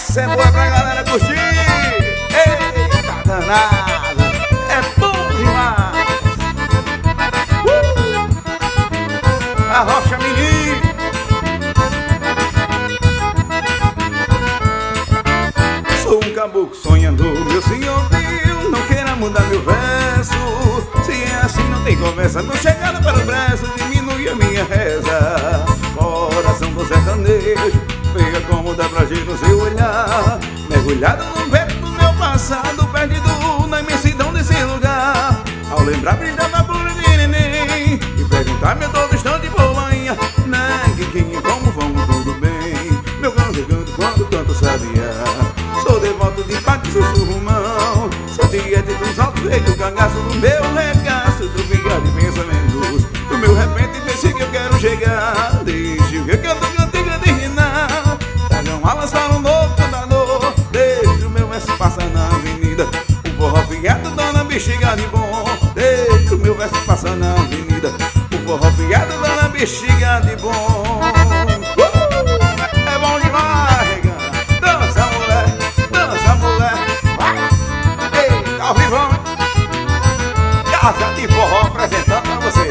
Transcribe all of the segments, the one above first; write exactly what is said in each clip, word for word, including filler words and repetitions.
Essa é boa pra galera curtir. Eita danado, é bom demais. uh! A rocha menina. Sou um caboclo sonhador, meu senhor viu, não queira mudar meu verso. Se é assim não tem conversa, tô chegando para o braço, diminui a minha reza. Coração do sertanejo, veja como dá pra gente no seu olhar. Mergulhado no vento do meu passado, perdido na imensidão desse lugar. Ao lembrar, brilhava a flor de neném e perguntar-me a todo instante por manhã: Neguinho, como vamos, tudo bem? Meu canto, eu canto quando canto sabia. Sou devoto de pátio, sou surrumão. Sou dieta dos altos, rei do cangaço, do meu regaço, do vigar de pensamentos, do meu repente, pense que eu quero chegar. Deixe o que eu canto, cantiga de rinar. Tragam alas para um novo cantador. Deixe o meu verso passar na avenida. O forró fiado dá na bexiga de bom. Deixe o meu verso passar na avenida. O forró fiado dá na bexiga de bom. uh! É bom demais, rega. Dança, mulher, dança, mulher. Vai! Ei, ao vivão. Casa de forró apresentando pra você.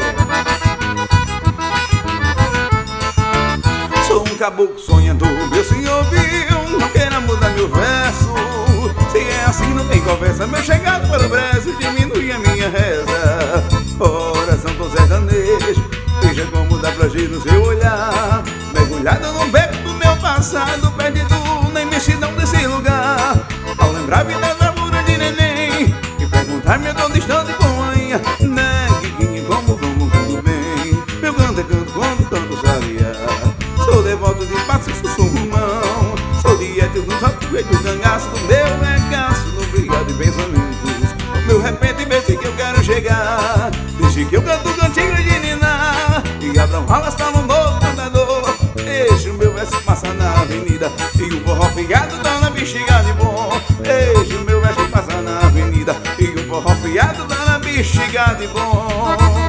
Sou um caboclo sonhador, meu senhor viu, não queira mudar meu verso. Se é assim não tem conversa, meu chegado para o braço, diminui a minha reza. Coração do sertanejo, veja como dá pra agir no seu olhar. Mergulhado no beco do meu passado, perdido na imensidão desse lugar. Ao lembrar a vida da bura de neném e perguntar-me a todo distante com manhã: Neguinho, como vamos, tudo bem? Meu canto é canto quando canto sabia. Sou devoto de passo e sussurrumão. Sou dieta do salto, rei do cangaço, do meu regaço, no brigado de pensamentos. Meu repente, pense que eu quero chegar. Deixe que eu canto cantiga de ninar. E abram alas para um novo cantador. Deixe o meu verso passar na avenida. E o forró fiado dá na bexiga de bom. Deixe o meu verso passar na avenida. E o forró fiado dá na bexiga de bom.